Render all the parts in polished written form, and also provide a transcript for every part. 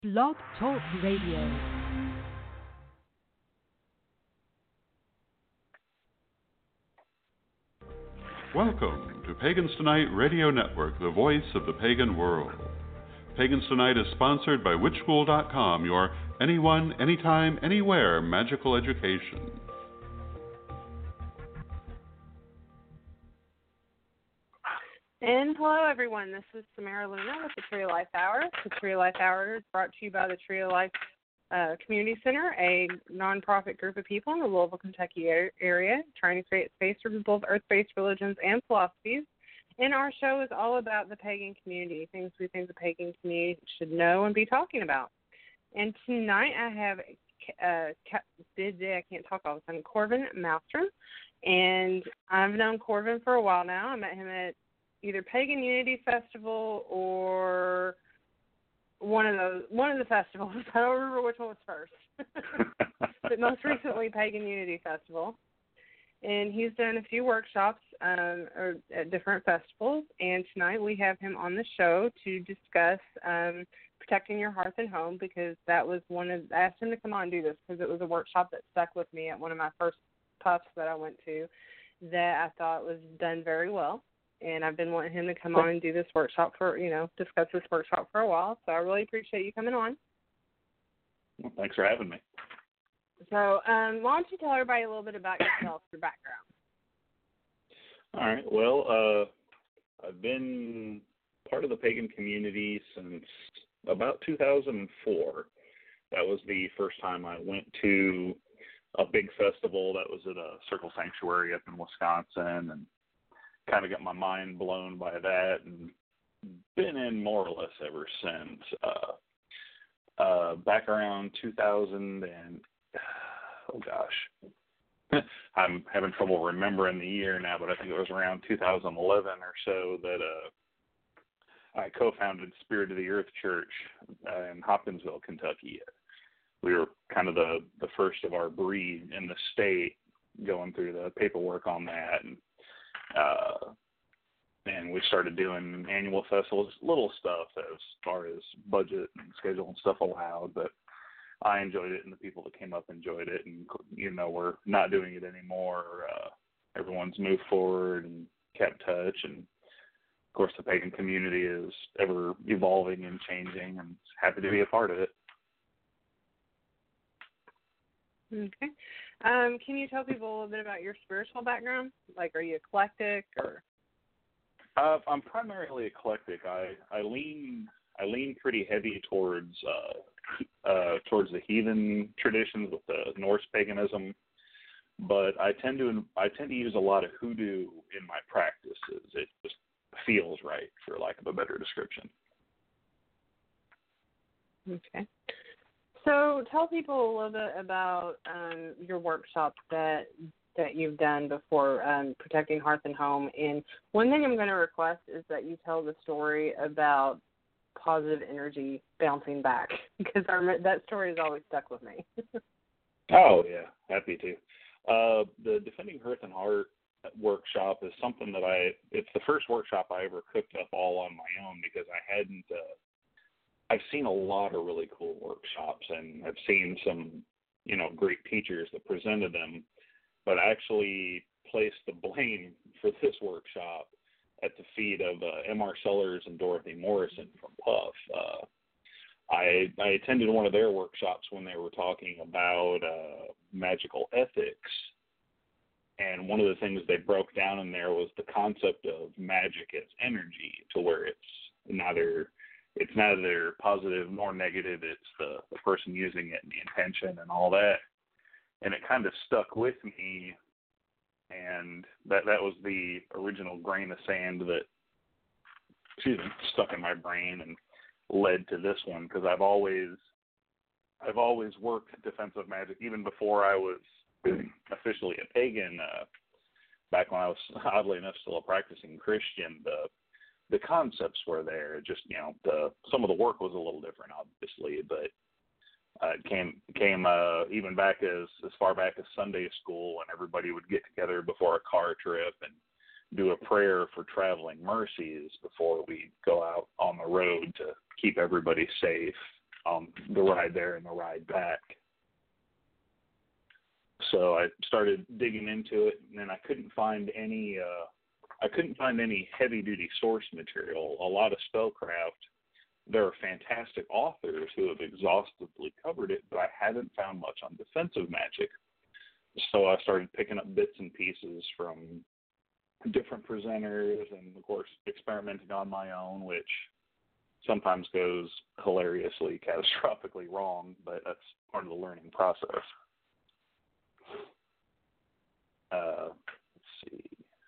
Blog Talk Radio. Welcome to Pagans Tonight Radio Network, the voice of the pagan world. Pagans Tonight is sponsored by witchschool.com, your anyone, anytime, anywhere magical education. And hello, everyone. This is Samara Luna with the Tree of Life Hour. The Tree of Life Hour is brought to you by the Tree of Life Community Center, a nonprofit group of people in the Louisville, Kentucky area trying to create space for people of earth-based religions and philosophies. And our show is all about the pagan community, things we think the pagan community should know and be talking about. And tonight I have, I can't talk all of a sudden, Corvin Malmstrom. And I've known Corvin for a while now. I met him at either Pagan Unity Festival or one of the festivals. I don't remember which one was first. But most recently, Pagan Unity Festival. And he's done a few workshops at different festivals. And tonight we have him on the show to discuss protecting your hearth and home, because that was I asked him to come on and do this because it was a workshop that stuck with me at one of my first puffs that I went to that I thought was done very well. And I've been wanting him to come on and do this workshop discuss this workshop for a while. So I really appreciate you coming on. Well, thanks for having me. So why don't you tell everybody a little bit about yourself, your background? All right. Well, I've been part of the pagan community since about 2004. That was the first time I went to a big festival that was at a Circle Sanctuary up in Wisconsin, and kind of got my mind blown by that, and been in more or less ever since. Back around 2000 and, I'm having trouble remembering the year now, but I think it was around 2011 or so that I co-founded Spirit of the Earth Church in Hopkinsville, Kentucky. We were kind of the first of our breed in the state going through the paperwork on that, and we started doing annual festivals, little stuff as far as budget and schedule and stuff allowed, but I enjoyed it and the people that came up enjoyed it, and, we're not doing it anymore. Everyone's moved forward and kept touch, and of course the pagan community is ever evolving and changing, and happy to be a part of it. Okay. Can you tell people a little bit about your spiritual background? Like, are you eclectic or? I'm primarily eclectic. I lean pretty heavy towards the heathen traditions with the Norse paganism, but I tend to use a lot of hoodoo in my practices. It just feels right, for lack of a better description. Okay. So tell people a little bit about your workshop that you've done before, protecting hearth and home. And one thing I'm going to request is that you tell the story about positive energy bouncing back, because that story has always stuck with me. Oh, yeah, happy to. The Defending Hearth and Heart workshop is something that it's the first workshop I ever cooked up all on my own, because I hadn't I've seen a lot of really cool workshops, and I've seen some, great teachers that presented them, but I actually placed the blame for this workshop at the feet of M.R. Sellers and Dorothy Morrison from Puff. I attended one of their workshops when they were talking about magical ethics, and one of the things they broke down in there was the concept of magic as energy, to where it's neither positive nor negative. It's the person using it and the intention and all that. And it kind of stuck with me, and that was the original grain of sand that stuck in my brain and led to this one, because I've always worked defensive magic even before I was officially a pagan. Back when I was, oddly enough, still a practicing Christian, the concepts were there. Just, some of the work was a little different, obviously, but it came even back as far back as Sunday school, when everybody would get together before a car trip and do a prayer for traveling mercies before we go out on the road to keep everybody safe. the ride there and the ride back. So I started digging into it, and then I couldn't find any heavy duty source material. A lot of spellcraft. There are fantastic authors who have exhaustively covered it, but I haven't found much on defensive magic. So I started picking up bits and pieces from different presenters and, of course, experimenting on my own, which sometimes goes hilariously, catastrophically wrong, but that's part of the learning process. Let's see.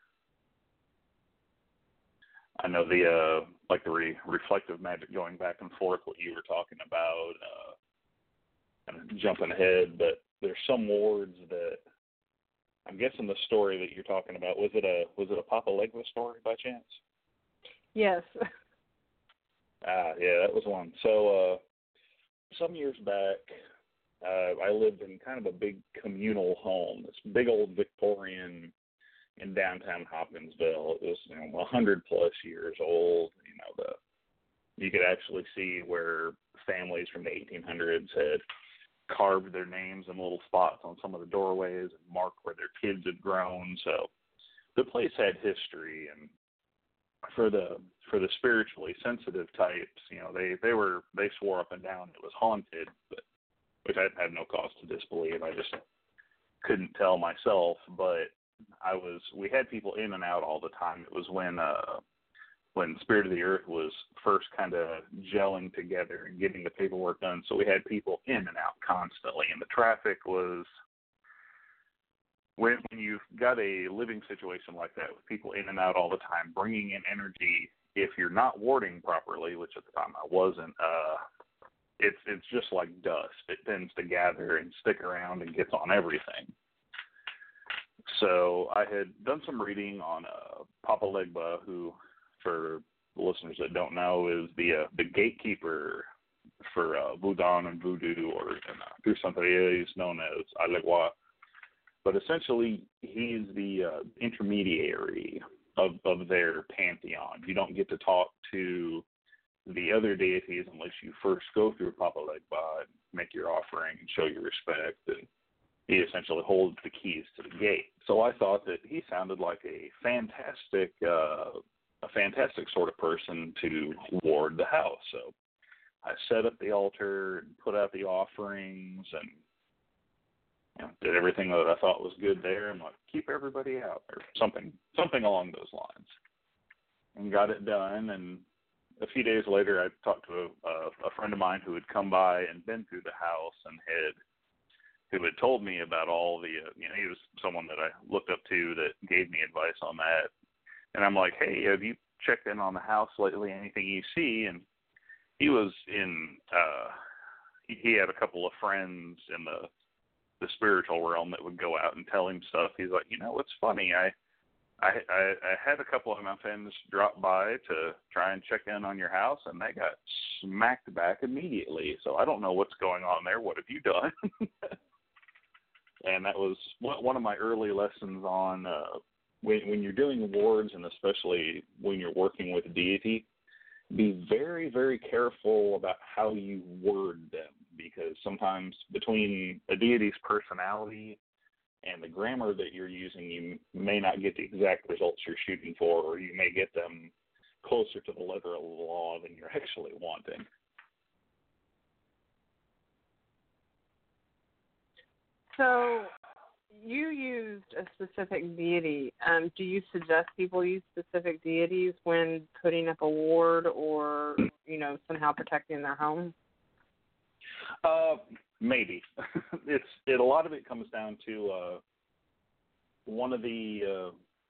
I know the reflective magic, going back and forth, what you were talking about, kind of jumping ahead, but there's some wards that I'm guessing the story that you're talking about, was it a Papa Legba story by chance? Yes. Yeah, that was one. So some years back, I lived in kind of a big communal home, this big old Victorian in downtown Hopkinsville. It was 100 plus years old. You could actually see where families from the 1800s had carved their names in little spots on some of the doorways and marked where their kids had grown. So the place had history, and for the spiritually sensitive types, they swore up and down it was haunted, but which I had no cause to disbelieve. I just couldn't tell myself, but we had people in and out all the time. It was when Spirit of the Earth was first kind of gelling together and getting the paperwork done. So we had people in and out constantly, and the traffic was, when you've got a living situation like that with people in and out all the time, bringing in energy, if you're not warding properly, which at the time I wasn't, it's just like dust. It tends to gather and stick around and gets on everything. So I had done some reading on Papa Legba, who, for the listeners that don't know, is the gatekeeper for Voodoo and Voodoo, or through Santeria, he's known as Alegua. But essentially, he's the intermediary of their pantheon. You don't get to talk to the other deities unless you first go through Papa Legba and make your offering and show your respect. And he essentially holds the keys to the gate. So I thought that he sounded like a fantastic sort of person to ward the house. So I set up the altar and put out the offerings and did everything that I thought was good there. I'm like, keep everybody out, or something along those lines, and got it done. And a few days later, I talked to a friend of mine who had come by and been through the house and who had told me about all the, he was someone that I looked up to that gave me advice on that. And I'm like, hey, have you checked in on the house lately? Anything you see? And he was he had a couple of friends in the spiritual realm that would go out and tell him stuff. He's like, it's funny. I had a couple of my friends drop by to try and check in on your house, and they got smacked back immediately. So I don't know what's going on there. What have you done? And that was one of my early lessons on when you're doing wards, and especially when you're working with a deity, be very, very careful about how you word them, because sometimes between a deity's personality and the grammar that you're using, you may not get the exact results you're shooting for, or you may get them closer to the letter of the law than you're actually wanting. So you used a specific deity. Do you suggest people use specific deities when putting up a ward or, somehow protecting their home? Maybe. A lot of it comes down to one of the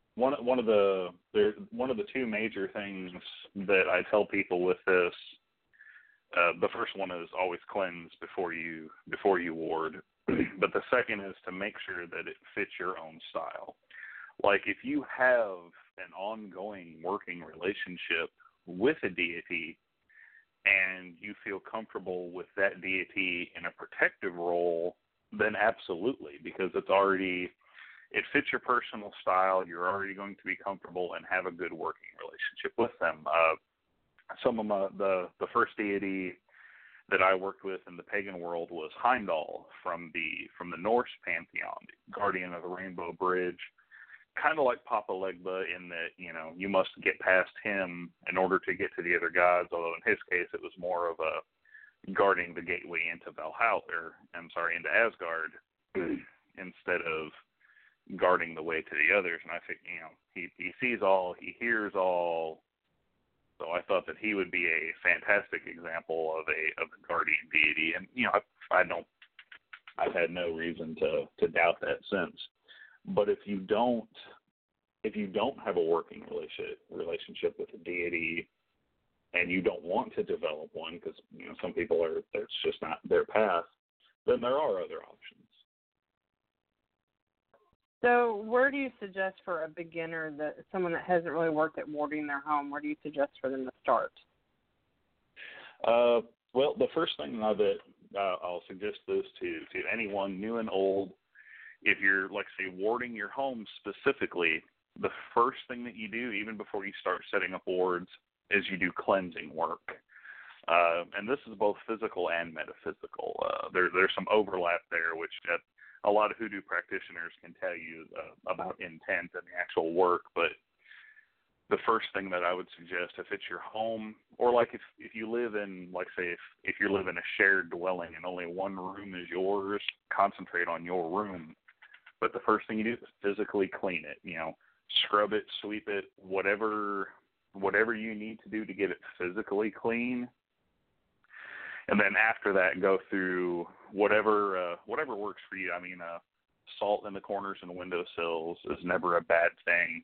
two major things that I tell people with this. The first one is always cleanse before you ward, but the second is to make sure that it fits your own style. Like if you have an ongoing working relationship with a deity and you feel comfortable with that deity in a protective role, then absolutely, because it fits your personal style. You're already going to be comfortable and have a good working relationship with them. Some of the first deity that I worked with in the pagan world was Heimdall from the Norse pantheon, guardian of the Rainbow Bridge, kind of like Papa Legba in that, you must get past him in order to get to the other gods, although in his case it was more of a guarding the gateway into into Asgard instead of guarding the way to the others. And I think, he sees all, he hears all. So I thought that he would be a fantastic example of a guardian deity, and I've had no reason to doubt that since. But if you don't have a working relationship with a deity, and you don't want to develop one because some people that's just not their path, then there are other options. So where do you suggest for a beginner, someone that hasn't really worked at warding their home, where do you suggest for them to start? Well, the first thing that I'll suggest this to anyone new and old, if you're, like, say, warding your home specifically, the first thing that you do, even before you start setting up wards, is you do cleansing work. And this is both physical and metaphysical. There's some overlap there, which a lot of hoodoo practitioners can tell you about intent and the actual work, but the first thing that I would suggest, if it's your home, or like if you live in, like, say, if you live in a shared dwelling and only one room is yours, concentrate on your room. But the first thing you do is physically clean it, scrub it, sweep it, whatever you need to do to get it physically clean. And then after that, go through whatever works for you. I mean, salt in the corners and windowsills is never a bad thing.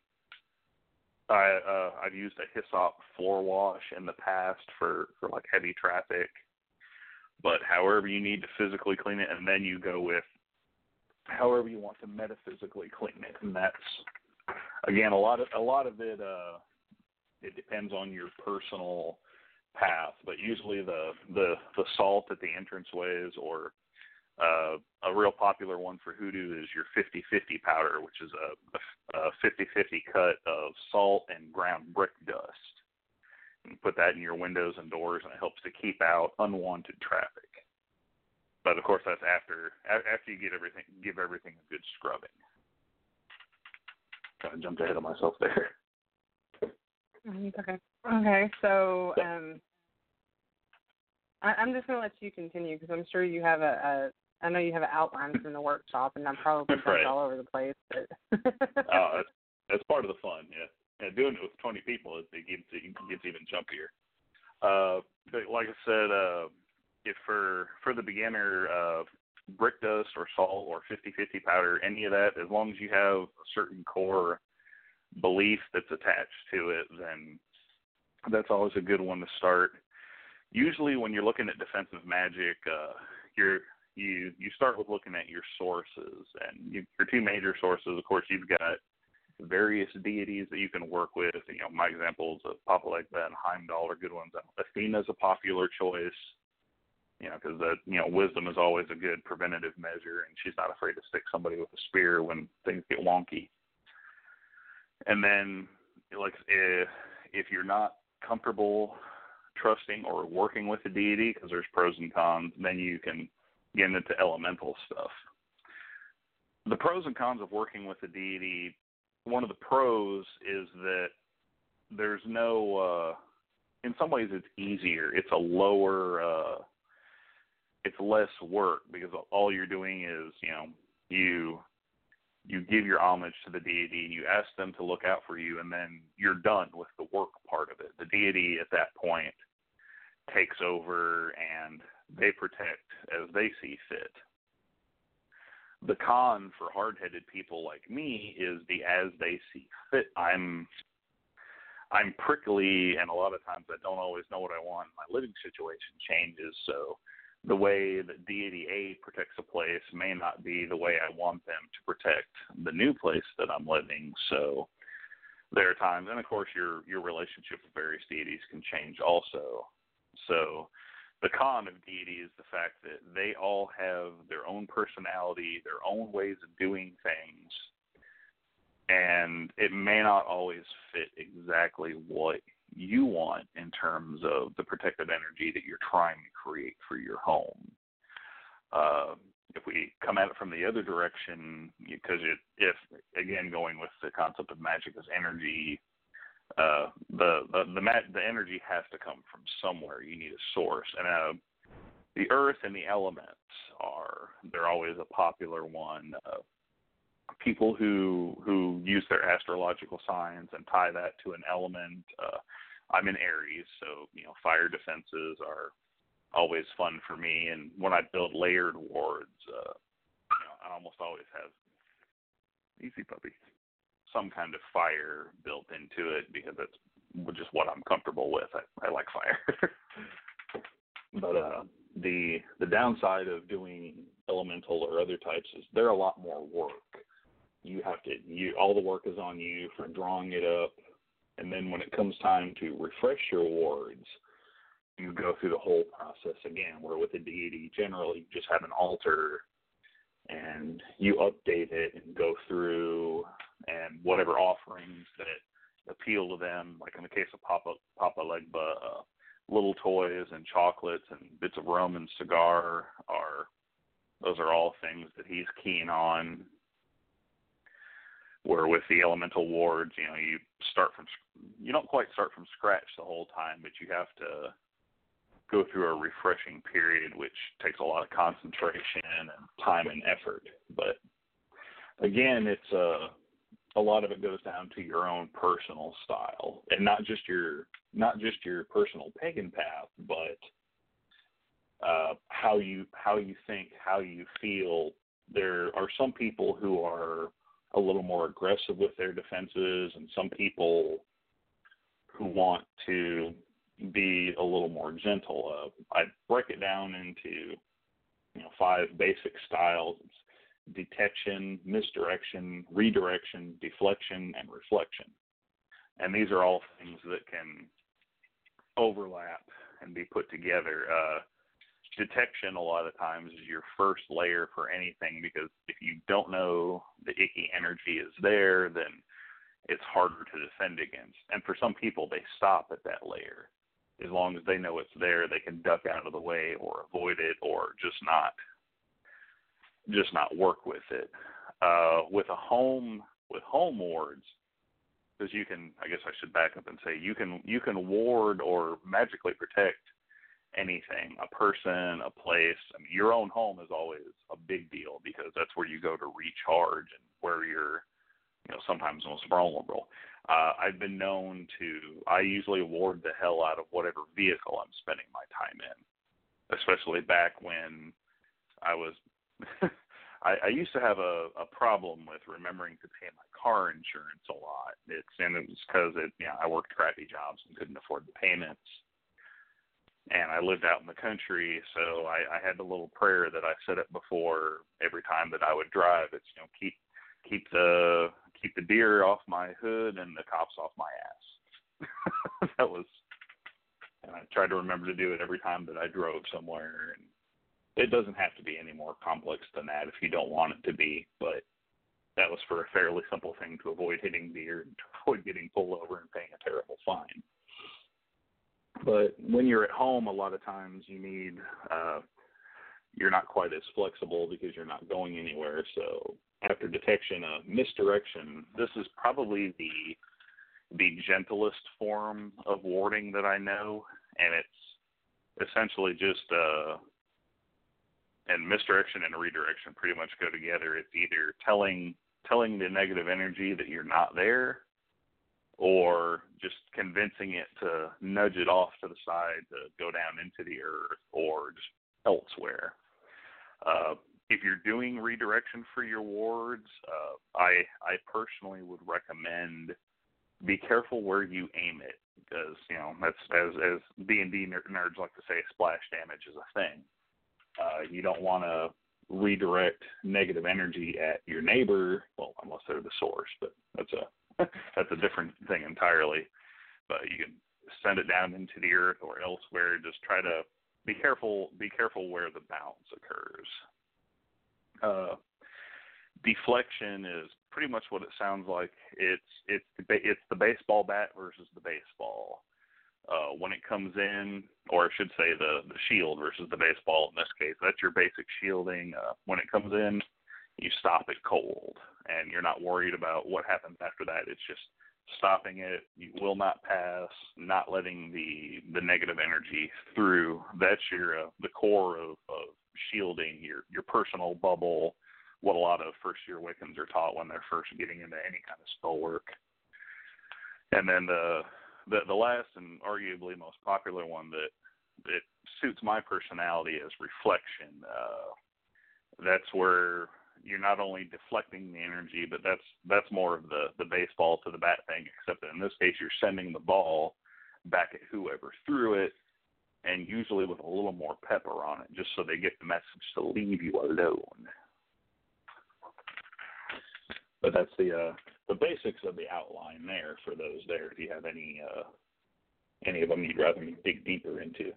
I've used a hyssop floor wash in the past for like heavy traffic. But however you need to physically clean it, and then you go with however you want to metaphysically clean it. And that's, again, a lot of it. It depends on your personal path, but usually the salt at the entranceways, or a real popular one for hoodoo is your 50-50 powder, which is a 50-50 cut of salt and ground brick dust. You put that in your windows and doors, and it helps to keep out unwanted traffic. But of course, that's after you give everything a good scrubbing. Kind of jumped ahead of myself there. Okay. So I'm just going to let you continue, because I'm sure you have I know you have an outline from the workshop, and I'm probably right. all over the place. But Oh, that's part of the fun, yeah. Doing it with 20 people, it gets even jumpier. But like I said, if for the beginner, brick dust or salt or 50-50 powder, any of that, as long as you have a certain core belief that's attached to it, then that's always a good one to start. Usually when you're looking at defensive magic, you start with looking at your sources, and your two major sources, of course, you've got various deities that you can work with. My examples of Papa Legba and Heimdall are good ones. Athena's a popular choice, because wisdom is always a good preventative measure, and she's not afraid to stick somebody with a spear when things get wonky. And then, like, if you're not comfortable trusting or working with a deity, because there's pros and cons, then you can get into elemental stuff. The pros and cons of working with a deity, one of the pros is that there's no, in some ways it's easier. It's a lower, it's less work, because all you're doing is, you give your homage to the deity, you ask them to look out for you, and then you're done with the work part of it. The deity at that point takes over, and they protect as they see fit. The con for hard-headed people like me is the as they see fit. I'm prickly, and a lot of times I don't always know what I want. My living situation changes, so the way that deity A protects a place may not be the way I want them to protect the new place that I'm living. So there are times, and of course your relationship with various deities can change also. So the con of deity is the fact that they all have their own personality, their own ways of doing things, and it may not always fit exactly what you want in terms of the protective energy that you're trying to create for your home. If we come at it from the other direction, because if again going with the concept of magic as energy, the energy has to come from somewhere. You need a source, and the earth and the elements they're always a popular one. People who use their astrological signs and tie that to an element. I'm in Aries, so fire defenses are always fun for me. And when I build layered wards, I almost always have easy puppy, some kind of fire built into it because that's just what I'm comfortable with. I like fire. But the downside of doing elemental or other types is they're a lot more work. All the work is on you for drawing it up, and then when it comes time to refresh your wards, you go through the whole process again, where with a deity, generally you just have an altar and you update it and go through, and whatever offerings that appeal to them, like in the case of Papa Legba, little toys and chocolates and bits of rum and cigar those are all things that he's keen on. Where with the elemental wards, you don't quite start from scratch the whole time, but you have to go through a refreshing period, which takes a lot of concentration and time and effort. But again, it's a lot of it goes down to your own personal style, and not just your personal pagan path, but how you think, how you feel. There are some people who are a little more aggressive with their defenses, and some people who want to be a little more gentle. I break it down into 5 basic styles: detection, misdirection, redirection, deflection, and reflection. And these are all things that can overlap and be put together. Detection a lot of times is your first layer for anything, because if you don't know the icky energy is there, then it's harder to defend against. And for some people, they stop at that layer. As long as they know it's there, they can duck out of the way or avoid it, or just not work with it. With home wards, because I guess I should back up and say you can ward or magically protect anything, a person, a place. I mean, your own home is always a big deal, because that's where you go to recharge and where you're, sometimes most vulnerable. I've been known I usually ward the hell out of whatever vehicle I'm spending my time in, especially back when I was, I used to have a problem with remembering to pay my car insurance a lot. It was because I worked crappy jobs and couldn't afford the payments. And I lived out in the country, so I had the little prayer that I set up before every time that I would drive. It's keep the deer off my hood and the cops off my ass. And I tried to remember to do it every time that I drove somewhere. And it doesn't have to be any more complex than that if you don't want it to be, but that was for a fairly simple thing, to avoid hitting deer and to avoid getting pulled over and paying a terrible fine. But when you're at home, a lot of times you're not quite as flexible because you're not going anywhere. So after detection, misdirection, this is probably the gentlest form of warding that I know, and it's essentially just and misdirection and redirection pretty much go together. It's either telling the negative energy that you're not there, or just convincing it to nudge it off to the side to go down into the earth or just elsewhere. If you're doing redirection for your wards, I personally would recommend be careful where you aim it, because that's as D&D nerds like to say, splash damage is a thing. You don't want to redirect negative energy at your neighbor, well, unless they're the source, but that's a different thing entirely. But you can send it down into the earth or elsewhere. Just try to be careful where the bounce occurs. Deflection is pretty much what it sounds like. It's the baseball bat versus the baseball. when it comes in, or I should say the shield versus the baseball in this case, that's your basic shielding. When it comes in, you stop it cold, and you're not worried about what happens after that. It's just stopping it. You will not pass, not letting the negative energy through. That's your the core of shielding, your personal bubble, what a lot of first-year Wiccans are taught when they're first getting into any kind of spell work. And then the last and arguably most popular one that suits my personality is reflection. That's where you're not only deflecting the energy, but that's more of the baseball to the bat thing, except that in this case you're sending the ball back at whoever threw it, and usually with a little more pepper on it, just so they get the message to leave you alone. But that's the basics of the outline there for those there. If you have any of them you'd rather me dig deeper into.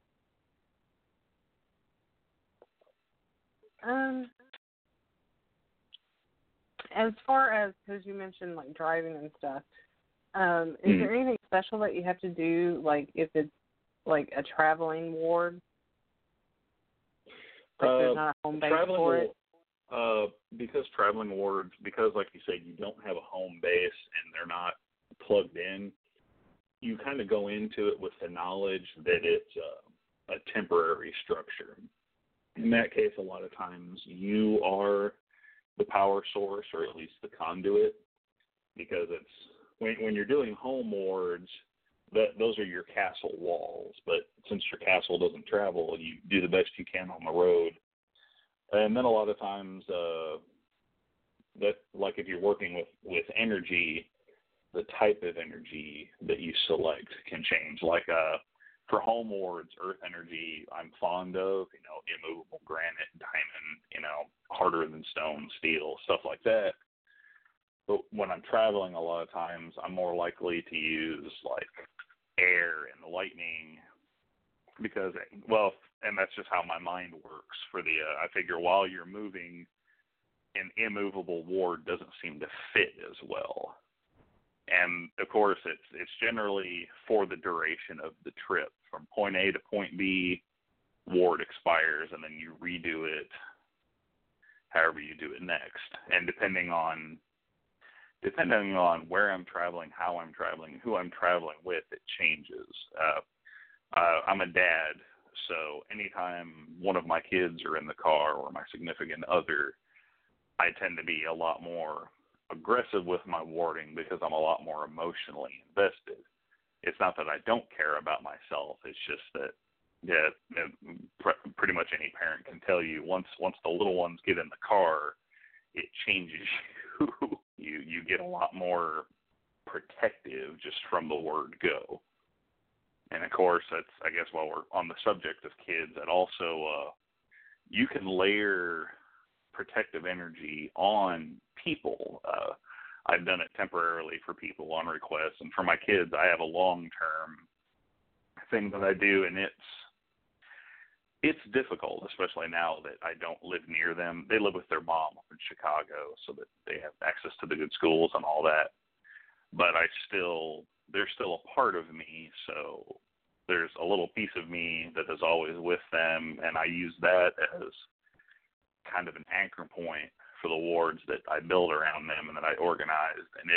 As far as, because you mentioned like driving and stuff, is there anything special that you have to do, like if it's like a traveling ward? Like there's not a home base for it? Because traveling wards, because like you said, you don't have a home base and they're not plugged in, you kind of go into it with the knowledge that it's a temporary structure. In that case, a lot of times you are the power source, or at least the conduit, because it's when you're doing home wards, those are your castle walls. But since your castle doesn't travel, you do the best you can on the road. And then a lot of times, that like if you're working with energy, the type of energy that you select can change. Like for home wards, earth energy, I'm fond of, immovable granite, diamond, harder than stone, steel, stuff like that. But when I'm traveling, a lot of times I'm more likely to use like air and lightning because, and that's just how my mind works. I figure while you're moving, an immovable ward doesn't seem to fit as well. And of course, it's generally for the duration of the trip. From point A to point B, ward expires, and then you redo it however you do it next. And depending on where I'm traveling, how I'm traveling, who I'm traveling with, it changes. I'm a dad, so anytime one of my kids are in the car or my significant other, I tend to be a lot more aggressive with my warding because I'm a lot more emotionally invested. It's not that I don't care about myself. It's just that, pretty much any parent can tell you once the little ones get in the car, it changes you. You get a lot more protective just from the word go. And of course, that's, I guess, while we're on the subject of kids, that also you can layer protective energy on people. I've done it temporarily for people on request, and for my kids, I have a long-term thing that I do, and it's difficult, especially now that I don't live near them. They live with their mom up in Chicago, so that they have access to the good schools and all that. But they're still a part of me, so there's a little piece of me that is always with them, and I use that as kind of an anchor point for the wards that I build around them and that I organized. And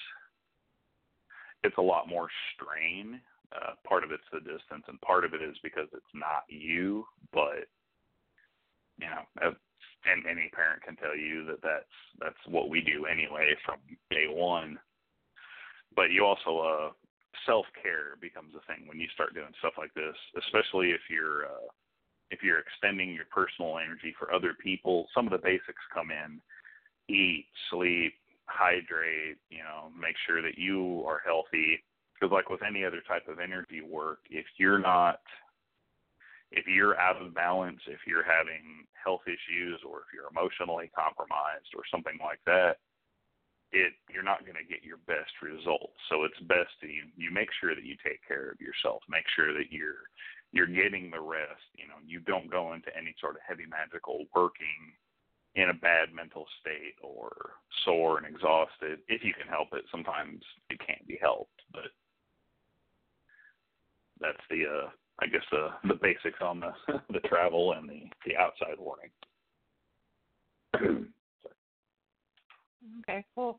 it's a lot more strain. Part of it's the distance, and part of it is because it's not you, but and any parent can tell you that's what we do anyway from day one. But you also self-care becomes a thing when you start doing stuff like this, especially if you're extending your personal energy for other people. Some of the basics come in: eat, sleep, hydrate, make sure that you are healthy. Because like with any other type of energy work, if you're out of balance, if you're having health issues, or if you're emotionally compromised or something like that, you're not going to get your best results. So it's best that you make sure that you take care of yourself, make sure that you're getting the rest. You don't go into any sort of heavy magical working in a bad mental state or sore and exhausted. If you can help it, sometimes it can't be helped. But that's the I guess the basics on the the travel and the outside warning. Okay, cool.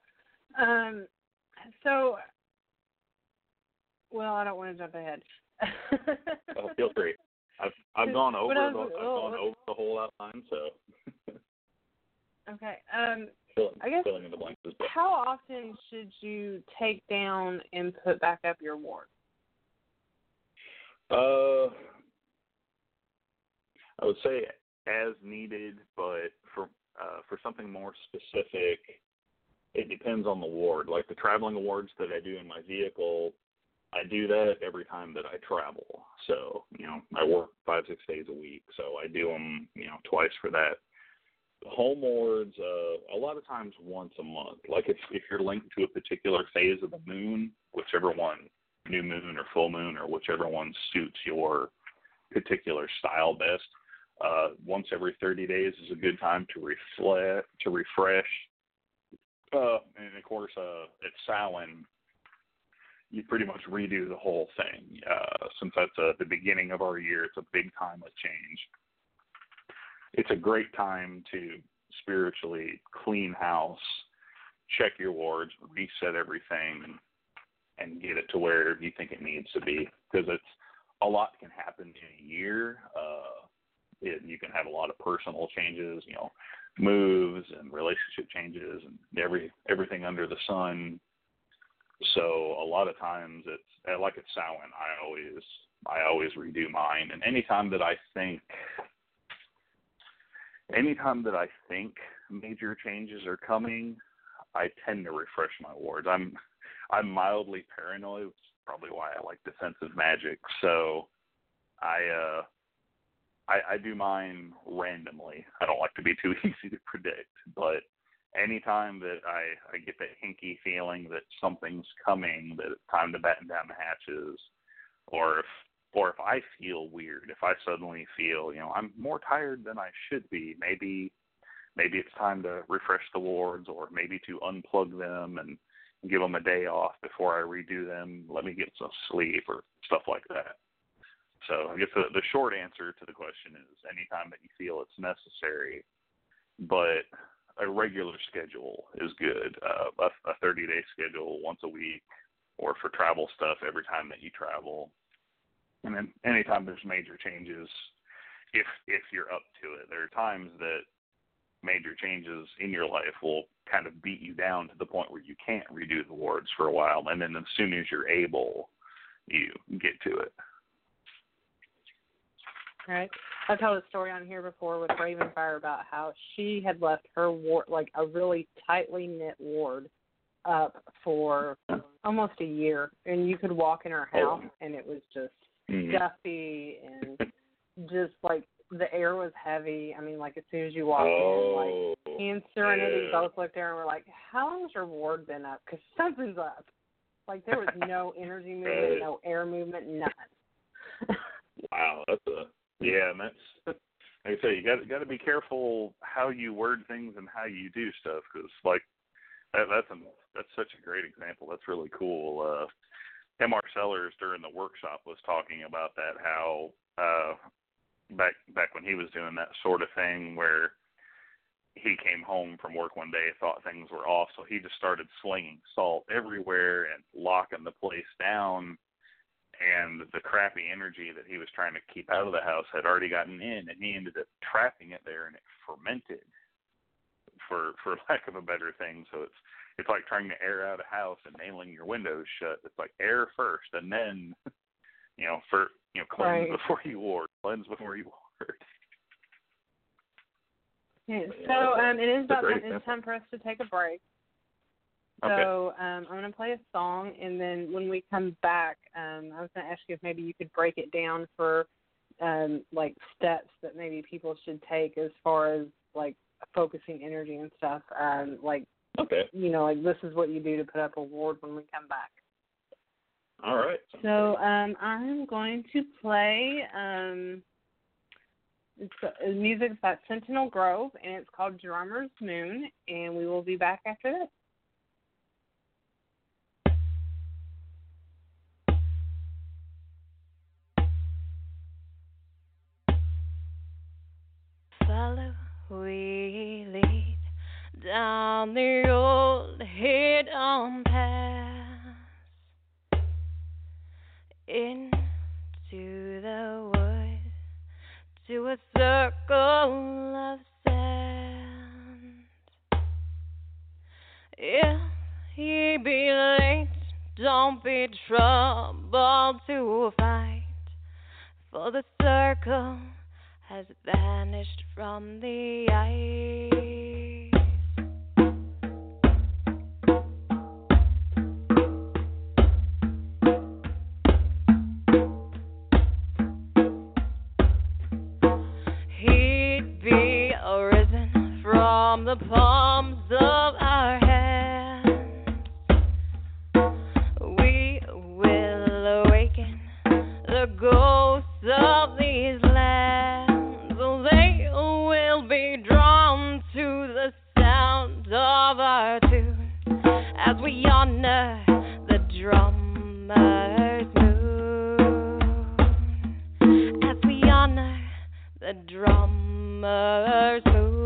So, well, I don't want to jump ahead. Feel free. I've gone over the whole outline, so. Okay. I guess filling in the blanks as well. How often should you take down and put back up your ward? I would say as needed, but for something more specific, it depends on the ward. Like the traveling awards that I do in my vehicle, I do that every time that I travel. So, I work 5-6 days a week, so I do them, twice for that. The home wards, a lot of times once a month. Like if you're linked to a particular phase of the moon, whichever one, new moon or full moon, or whichever one suits your particular style best, once every 30 days is a good time to refresh. And of course, at Samhain, you pretty much redo the whole thing. Since that's the beginning of our year, it's a big time of change. It's a great time to spiritually clean house, check your wards, reset everything, and get it to where you think it needs to be. Because a lot can happen in a year. You can have a lot of personal changes, moves and relationship changes and everything under the sun. So a lot of times it's like at Samhain, I always redo mine. And anytime that I think major changes are coming, I tend to refresh my wards. I'm mildly paranoid, which is probably why I like defensive magic. So I do mine randomly. I don't like to be too easy to predict, but anytime that I get that hinky feeling that something's coming, that it's time to batten down the hatches, or if I feel weird, if I suddenly feel, I'm more tired than I should be, maybe it's time to refresh the wards, or maybe to unplug them and give them a day off before I redo them, let me get some sleep or stuff like that. So I guess the short answer to the question is anytime that you feel it's necessary, but a regular schedule is good. A 30-day schedule once a week, or for travel stuff every time that you travel. And then anytime there's major changes, if you're up to it. There are times that major changes in your life will kind of beat you down to the point where you can't redo the wards for a while, and then as soon as you're able, you get to it. All right. I've told a story on here before with Ravenfire about how she had left her ward, like a really tightly knit ward, up for almost a year, and you could walk in her house and it was just stuffy and just like the air was heavy. I mean, like as soon as you walked in, like me and Serenity both looked there and were like, "How long has your ward been up? Because something's up." Like there was no energy movement, no air movement, nothing. Wow, and that's like I say, you got to be careful how you word things and how you do stuff, because like that's such a great example. That's really cool. M.R. Sellers during the workshop was talking about that, how back when he was doing that sort of thing, where he came home from work one day, thought things were off, so he just started slinging salt everywhere and locking the place down. And the crappy energy that he was trying to keep out of the house had already gotten in, and he ended up trapping it there, and it fermented, for lack of a better thing. So it's like trying to air out a house and nailing your windows shut. It's like air first, and then cleanse before you ward, cleanse before you ward. Okay, so it's time for us to take a break. So I'm going to play a song, and then when we come back, I was going to ask you if maybe you could break it down for like steps that maybe people should take as far as like focusing energy and stuff. Like this is what you do to put up a ward when we come back. All right. So I'm going to play it's music by Sentinel Grove, and it's called Drummer's Moon, and we will be back after this. follow, we lead down the old hidden path into the woods, to a circle of sand. If ye be late, don't be troubled to fight, for the circle has vanished from the ice. He'd be arisen from the palms of our hands. We will awaken the ghosts of these lands. They will be drawn to the sound of our tune as we honor the drummer's moon. As we honor the drummer's moon.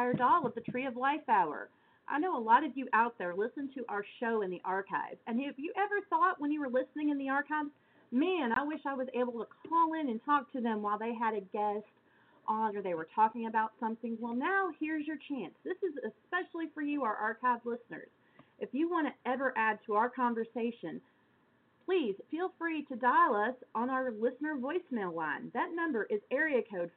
Fire Doll of the Tree of Life Hour. I know a lot of you out there listen to our show in the archives. And have you ever thought when you were listening in the archives, man, I wish I was able to call in and talk to them while they had a guest on or they were talking about something? Well, now here's your chance. This is especially for you, our archive listeners. If you want to ever add to our conversation, please feel free to dial us on our listener voicemail line. That number is area code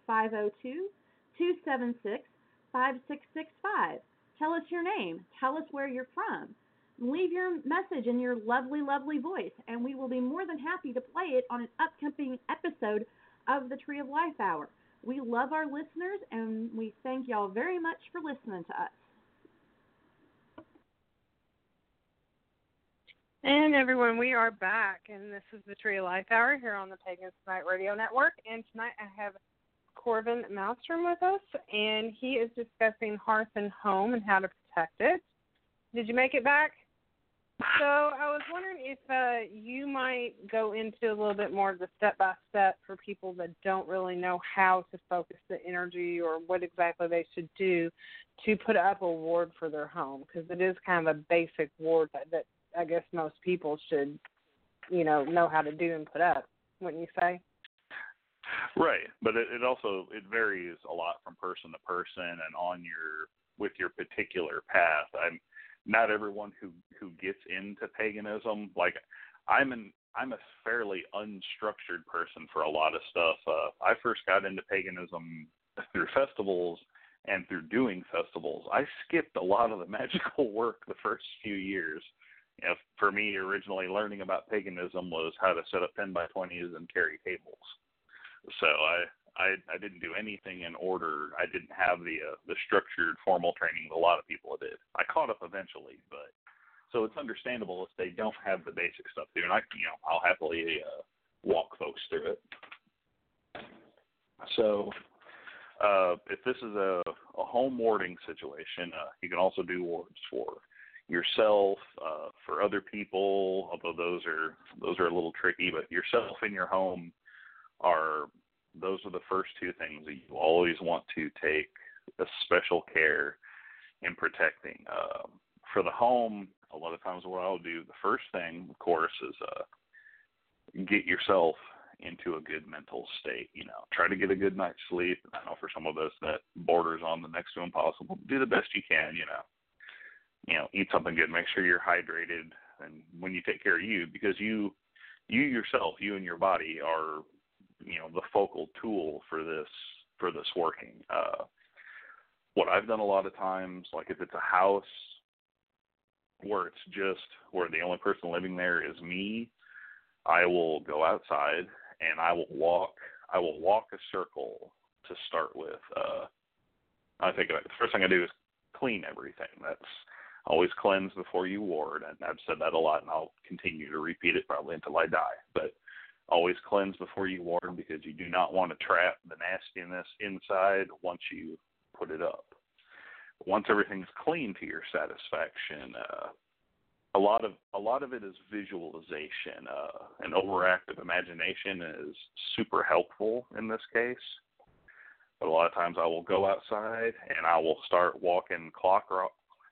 502-276-5665. Tell us your name. Tell us where you're from. Leave your message in your lovely, lovely voice, and we will be more than happy to play it on an upcoming episode of the Tree of Life Hour. We love our listeners, and we thank y'all very much for listening to us. And everyone, we are back, and this is the Tree of Life Hour here on the Pagans Tonight Radio Network. And tonight I have Corbin Malmstrom with us, and he is discussing hearth and home and how to protect it. Did you make it back? So I was wondering if you might go into a little bit more of the step-by-step for people that don't really know how to focus the energy or what exactly they should do to put up a ward for their home, because it is kind of a basic ward that I guess most people should, know how to do and put up, wouldn't you say? Right, but it also varies a lot from person to person and with your particular path. Not everyone who gets into paganism, like I'm a fairly unstructured person for a lot of stuff. I first got into paganism through festivals and through doing festivals. I skipped a lot of the magical work the first few years. For me, originally learning about paganism was how to set up 10x20s and carry tables. So I didn't do anything in order. I didn't have the structured formal training that a lot of people did. I caught up eventually, but so it's understandable if they don't have the basic stuff there. And I'll happily walk folks through it. So if this is a home warding situation, you can also do wards for yourself, for other people, although those are a little tricky, but yourself and your home those are the first two things that you always want to take a special care in protecting. For the home, a lot of times what I'll do, the first thing, of course, is get yourself into a good mental state. Try to get a good night's sleep. I know for some of us that borders on the next to impossible. Do the best you can, eat something good, make sure you're hydrated, and when you take care of you, because you yourself, you and your body are, the focal tool for this working. What I've done a lot of times, like if it's a house where the only person living there is me, I will go outside and I will walk a circle to start with. I think the first thing I do is clean everything. That's always cleanse before you ward, and I've said that a lot, and I'll continue to repeat it probably until I die. But always cleanse before you ward, because you do not want to trap the nastiness inside once you put it up. Once everything's clean to your satisfaction, a lot of it is visualization. An overactive imagination is super helpful in this case. But a lot of times I will go outside and I will start walking clockwise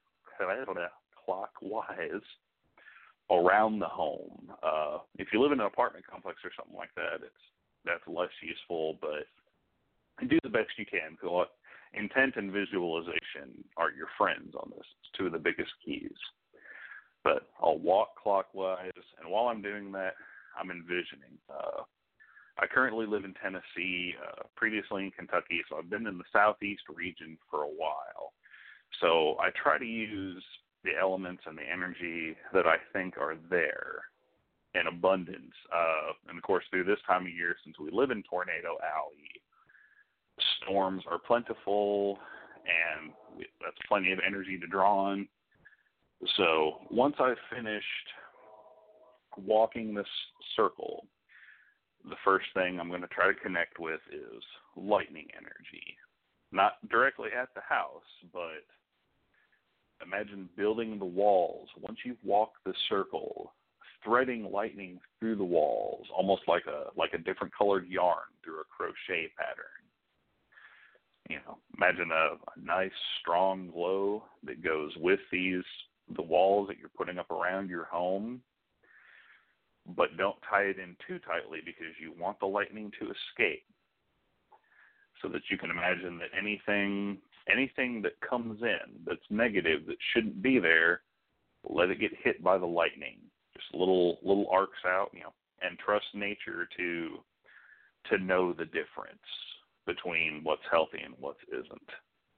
around the home. If you live in an apartment complex or something like that, that's less useful, but do the best you can. Because intent and visualization are your friends on this. It's two of the biggest keys. But I'll walk clockwise, and while I'm doing that, I'm envisioning. I currently live in Tennessee, previously in Kentucky, so I've been in the southeast region for a while. So I try to use the elements and the energy that I think are there in abundance. And, of course, through this time of year, since we live in Tornado Alley, storms are plentiful, and that's plenty of energy to draw on. So once I've finished walking this circle, the first thing I'm going to try to connect with is lightning energy. Not directly at the house, but imagine building the walls. Once you've walked the circle, threading lightning through the walls, almost like a different colored yarn through a crochet pattern. imagine a nice, strong glow that goes with the walls that you're putting up around your home. But don't tie it in too tightly because you want the lightning to escape. So that you can imagine that anything that comes in that's negative that shouldn't be there, let it get hit by the lightning. Just little arcs out, and trust nature to know the difference between what's healthy and what isn't.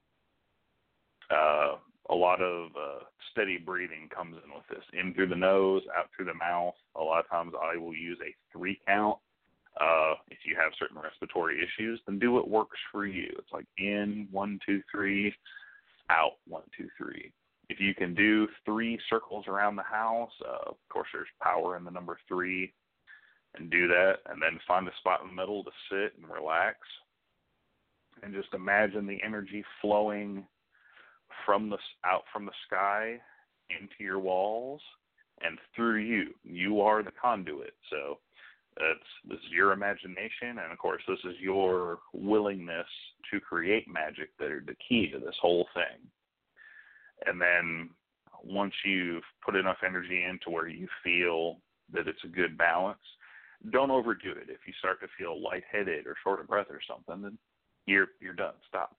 A lot of steady breathing comes in with this. In through the nose, out through the mouth. A lot of times I will use a 3 count. If you have certain respiratory issues, then do what works for you. It's like in, 1, 2, 3, out, 1, 2, 3. If you can do 3 circles around the house, of course there's power in the number 3, and do that, and then find a spot in the middle to sit and relax, and just imagine the energy flowing out from the sky into your walls and through you. You are the conduit. So this is your imagination, and of course this is your willingness to create magic that are the key to this whole thing. And then once you've put enough energy into where you feel that it's a good balance, don't overdo it. If you start to feel lightheaded or short of breath or something, then you're done. Stop.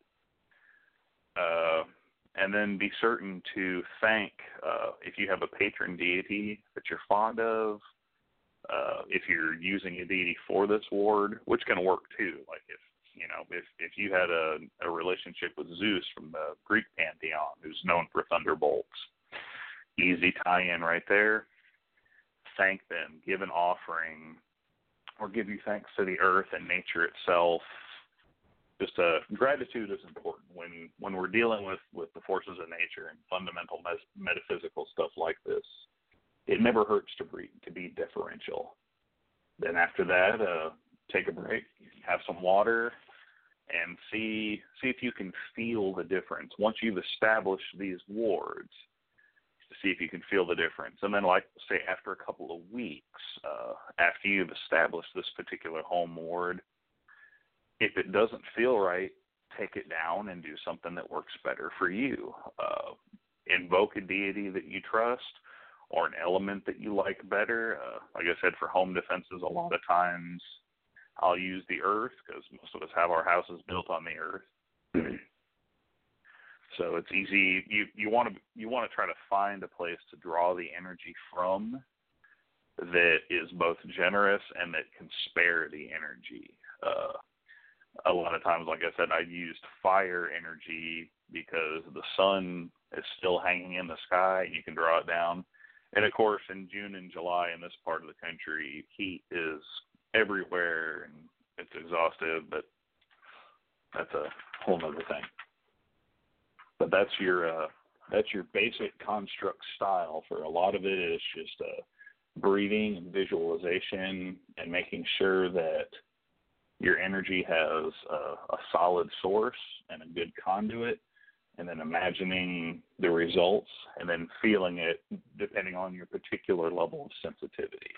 And then be certain to thank, if you have a patron deity that you're fond of, if you're using a deity for this ward, which can work too. Like if you had a relationship with Zeus from the Greek pantheon, who's known for thunderbolts, easy tie-in right there. Thank them, give an offering, or give you thanks to the earth and nature itself. Just gratitude is important when we're dealing with the forces of nature and fundamental metaphysical stuff like this. It never hurts to be deferential. Then after that, take a break, have some water, and see if you can feel the difference. Once you've established these wards, to see if you can feel the difference. And then, like, say, after a couple of weeks, after you've established this particular home ward, if it doesn't feel right, take it down and do something that works better for you. Invoke a deity that you trust or an element that you like better. Like I said, for home defenses, a lot of times I'll use the earth because most of us have our houses built on the earth. So it's easy. You want to try to find a place to draw the energy from that is both generous and that can spare the energy. A lot of times, like I said, I used fire energy because the sun is still hanging in the sky and you can draw it down. And of course, in June and July in this part of the country, heat is everywhere and it's exhaustive, but that's a whole other thing. But that's your basic construct style. For a lot of it is just breathing and visualization and making sure that your energy has a solid source and a good conduit, and then imagining the results and then feeling it depending on your particular level of sensitivity.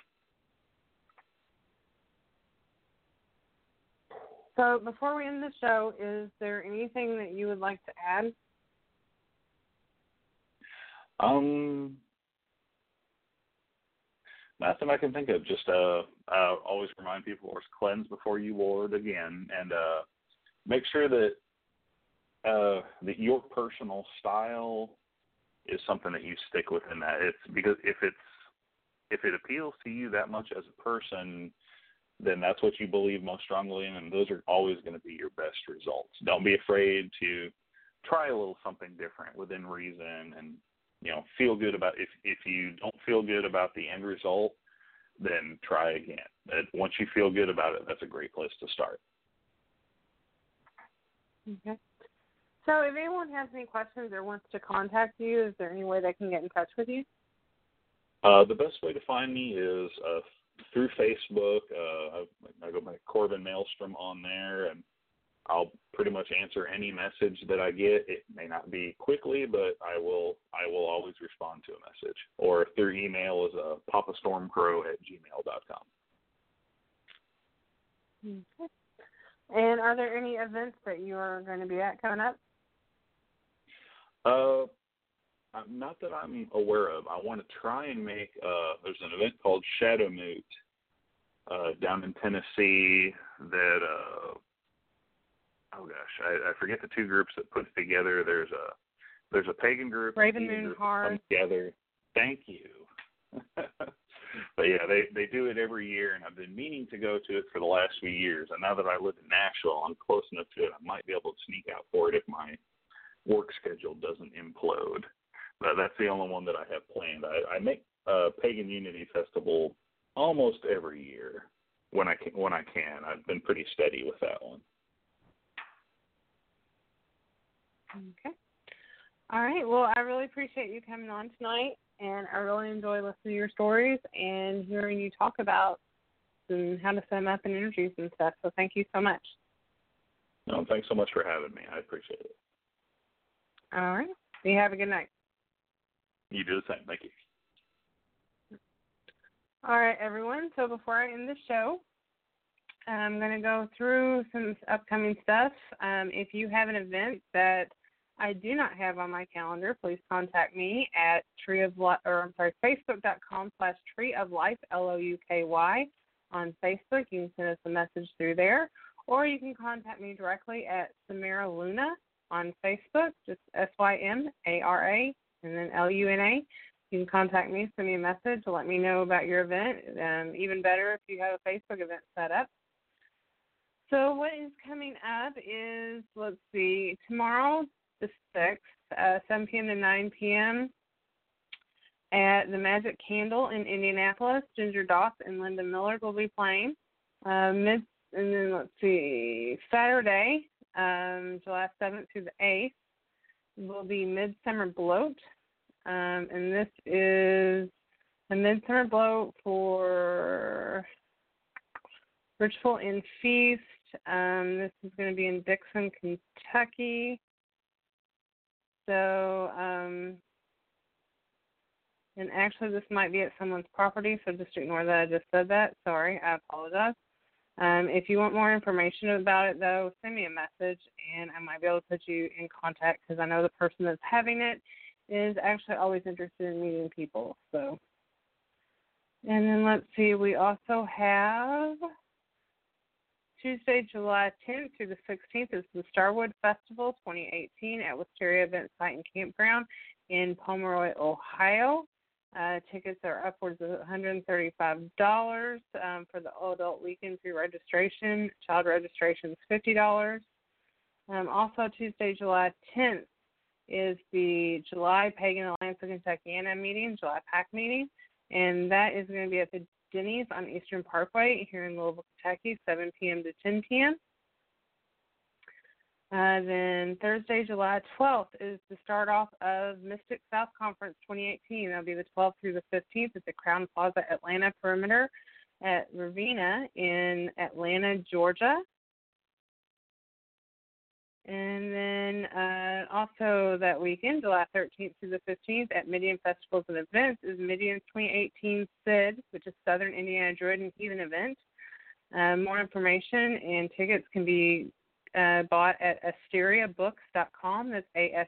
So before we end the show, is there anything that you would like to add? Nothing I can think of. Just always remind people, of course, cleanse before you ward again, and make sure that that your personal style is something that you stick within that. It's because if it appeals to you that much as a person, then that's what you believe most strongly in, and those are always going to be your best results. Don't be afraid to try a little something different within reason, and feel good about if you don't feel good about the end result, then try again. Once you feel good about it, that's a great place to start. Okay. So if anyone has any questions or wants to contact you, is there any way they can get in touch with you? The best way to find me is through Facebook. I go by Corbin Maelstrom on there, and I'll pretty much answer any message that I get. It may not be quickly, but I will always respond to a message. Or through email is papastormcrow@gmail.com. Okay. And are there any events that you are going to be at coming up? Not that I'm aware of. I want to try and make, there's an event called Shadow Moot down in Tennessee that, oh gosh, I forget the two groups that put it together. There's a pagan group. Raven Moon Heart. Come together. Thank you. But yeah, they do it every year, and I've been meaning to go to it for the last few years. And now that I live in Nashville, I'm close enough to it. I might be able to sneak out for it if my work schedule doesn't implode. But that's the only one that I have planned. I make Pagan Unity Festival almost every year when I can. I've been pretty steady with that one. Okay. All right. Well, I really appreciate you coming on tonight, and I really enjoy listening to your stories and hearing you talk about and how to set them up and energies and stuff. So thank you so much. No, thanks so much for having me. I appreciate it. All right. You have a good night. You do the same. Thank you. All right, everyone. So before I end the show, I'm going to go through some upcoming stuff. If you have an event that I do not have on my calendar, please contact me at Facebook.com/Tree of Life, LOUKY on Facebook. You can send us a message through there, or you can contact me directly at Samara Luna on Facebook, just SYMARA and then LUNA. You can contact me, send me a message, let me know about your event. Even better if you have a Facebook event set up. So what is coming up is, let's see, tomorrow, the 6th, 7 p.m. to 9 p.m. at the Magic Candle in Indianapolis. Ginger Doss and Linda Miller will be playing. And then, let's see, Saturday, July 7th through the 8th, will be Midsummer Bloat. And this is a Midsummer Bloat for Ritual and Feast. This is going to be in Dixon, Kentucky. So, and actually this might be at someone's property, so just ignore that I just said that. Sorry, I apologize. If you want more information about it, though, send me a message, and I might be able to put you in contact, because I know the person that's having it is actually always interested in meeting people. So, and then let's see, we also have Tuesday, July 10th through the 16th is the Starwood Festival 2018 at Wisteria Event Site and Campground in Pomeroy, Ohio. Tickets are upwards of $135 for the adult weekend free registration. Child registration is $50. Also, Tuesday, July 10th is the July Pagan Alliance of Kentuckiana meeting, July PAC meeting, and that is going to be at the Denny's on Eastern Parkway here in Louisville, Kentucky, 7 p.m. to 10 p.m. Then Thursday, July 12th is the start off of Mystic South Conference 2018. That'll be the 12th through the 15th at the Crown Plaza Atlanta Perimeter at Ravenna in Atlanta, Georgia. And then also that weekend, July 13th through the 15th at Midian Festivals and Events is Midian's 2018 SID, which is Southern Indiana Druid and Heathen Event. More information and tickets can be bought at asteriabooks.com. That's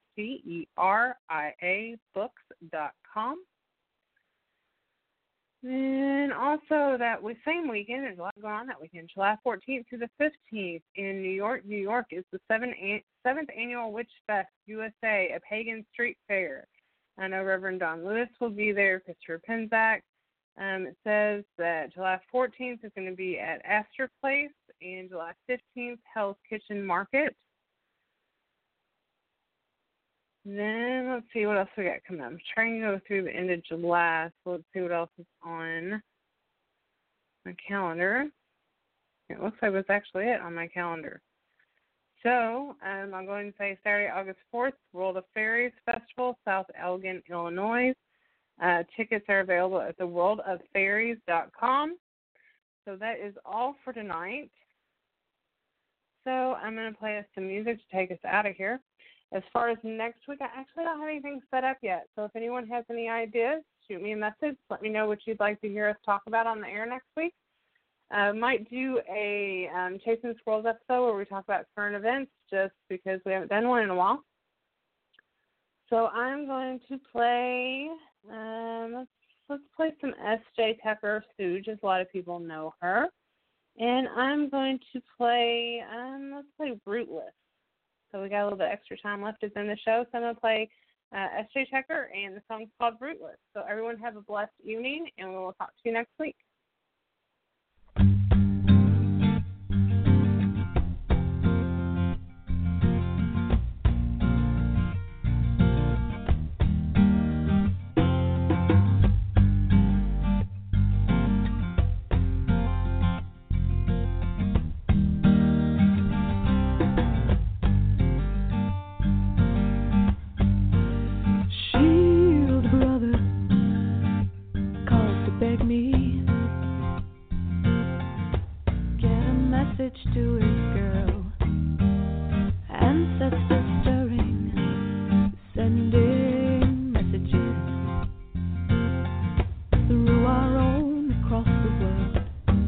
ASTERIA books.com. Then also that same weekend, there's a lot going on that weekend. July 14th through the 15th in New York. New York is the 7th Annual Witch Fest USA, a pagan street fair. I know Reverend Don Lewis will be there, Christopher Penzak. It says that July 14th is going to be at Astor Place, and July 15th, Hell's Kitchen Market. Then let's see what else we got coming up. I'm trying to go through the end of July, so let's see what else is on my calendar. It looks like that's actually it on my calendar. So I'm going to say Saturday, August 4th, World of Fairies Festival, South Elgin, Illinois. Tickets are available at theworldoffairies.com. So that is all for tonight. So I'm going to play us some music to take us out of here. As far as next week, I actually don't have anything set up yet. So if anyone has any ideas, shoot me a message. Let me know what you'd like to hear us talk about on the air next week. Might do a Chasing the Squirrels episode where we talk about current events, just because we haven't done one in a while. So I'm going to play, let's play some S.J. Tucker Stooge, as a lot of people know her. And I'm going to play, let's play Rootless. So we got a little bit extra time left in the show, so I'm going to play S.J. Tucker, and the song's called Rootless. So everyone have a blessed evening, and we'll talk to you next week. To his girl, ancestors stirring, sending messages through our own across the world.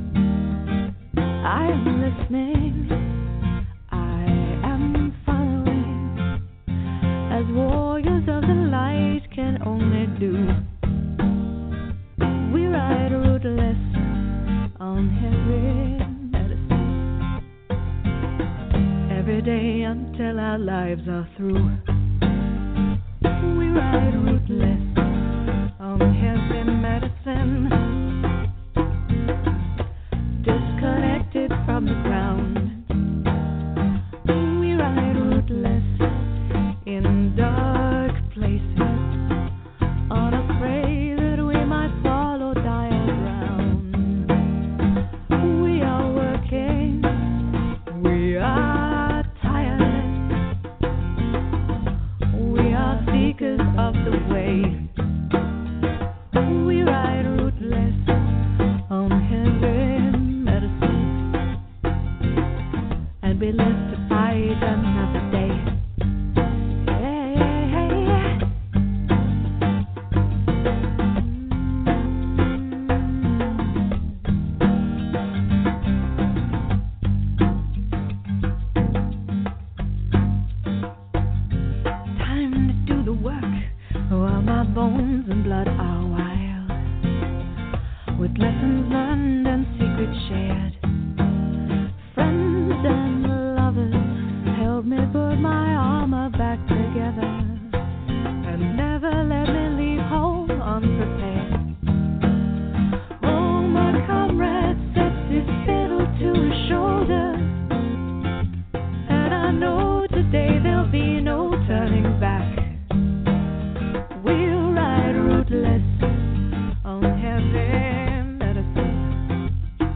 I am listening, I am following, as warriors of the light can only do. We ride rootless on heavy every day until our lives are through. We ride rootless on heavy medicine, disconnected from the ground. We ride rootless in dark places, unafraid that we might fall or die around. We are working, we are seekers of the way. We ride rootless on heavy medicine and be left to fight another day. Bones and blood are wild, with lessons learned and secrets shared. Friends and lovers help me put my armor back together and never let me leave home unprepared. Oh, my comrade sets his fiddle to his shoulder, and I know today there'll be no turning back. We'll ride rootless on heavy medicine,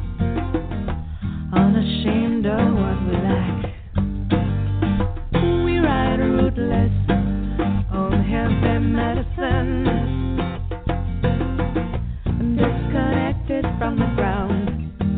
unashamed of what we lack. We ride rootless on heavy medicine, disconnected from the ground.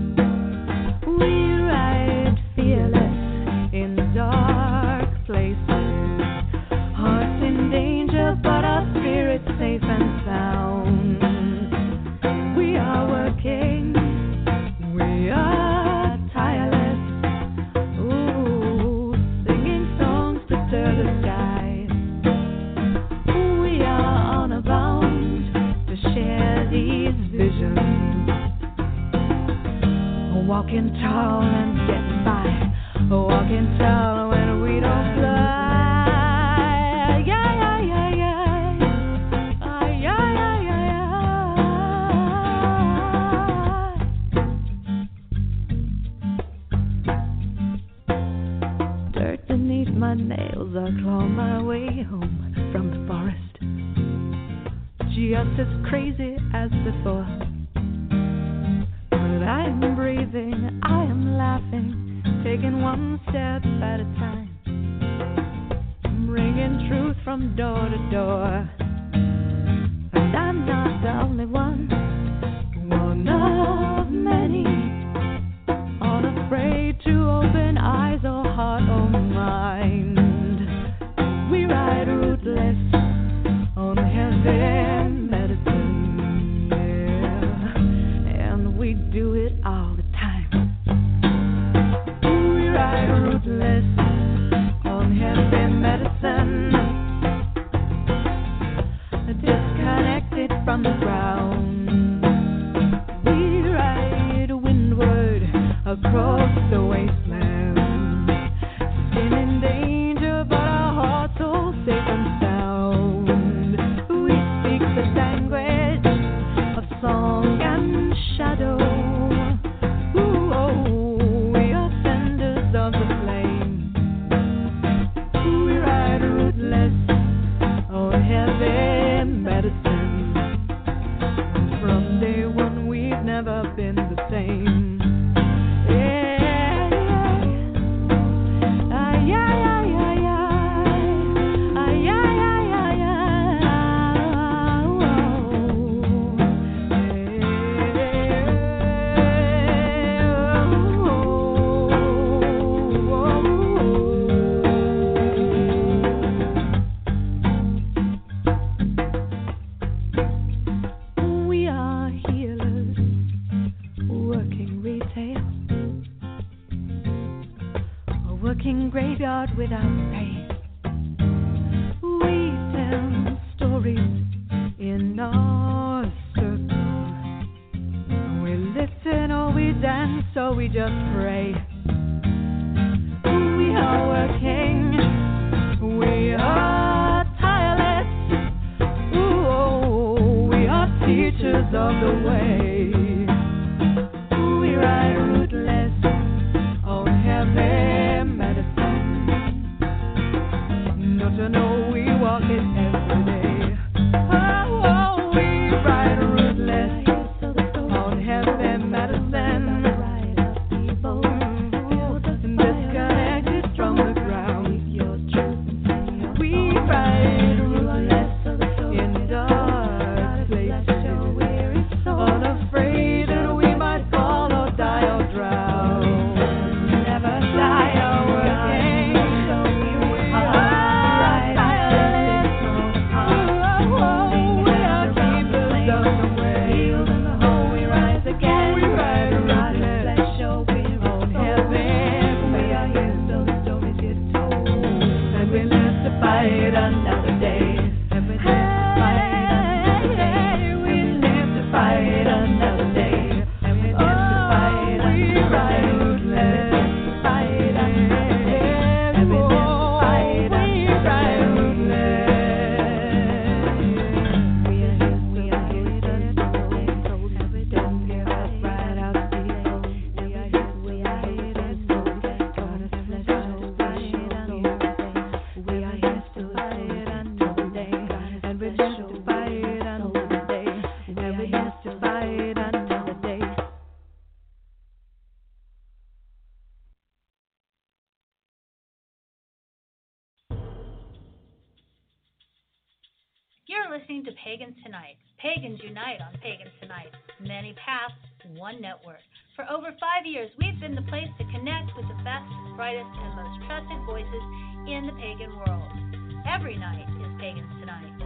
We ride fearless in dark places, hearts in danger, but our spirits safe and sound. We are working, we are tireless, ooh, singing songs to stir the sky. We are on a bound to share these visions, walking tall and getting by, walking tall when we don't fly. My nails, I claw my way home from the forest, just as crazy as before. But I am breathing, I am laughing, taking one step at a time, bringing truth from door to door. And I'm not the only one of many, unafraid to open eyes or heart or mind. We ride rootless on heavy medicine, yeah. And we do it all the time. from the ground. We ride windward across the wasteland, still in danger, but our hearts all safe and sound. We speak the language of song and shadow. Ooh, oh, we are senders of the flame. We ride rootless on heavy medicine. From day one, we've never been the same. We are healers, working retail, a working graveyard without pay. We tell stories in our circle. We listen or we dance or we just pray. We are working, we are tireless. Ooh, we are teachers of the way. We ride rootless on heavy medicine. Don't you know we walk it every day? Oh, oh, we ride rootless on heavy medicine. Disconnected from the ground. We ride rootless in dark places, unafraid that we might fall or die or drown. Never tire working. We are tireless. Oh, we are keepers of the way. We rise again. We ride rootless on heaven. We are here so the stories get told, and we live to fight another day. And we live to fight another day. We live to fight another day. And we live to fight another day. We ride rootless, fight another day. And we live to fight another day. We are here so we don't give up right out people. We are here so God is flesh to fight another day. We are here to fight another day. And we live to fight another day. And we live to fight another day. You're listening to Pagans Tonight. Pagans unite on Pagans Tonight. Many paths, one network. For over 5 years, we've been the place to connect with the best, brightest, and most trusted voices in the pagan world. Every night is Pagans Tonight.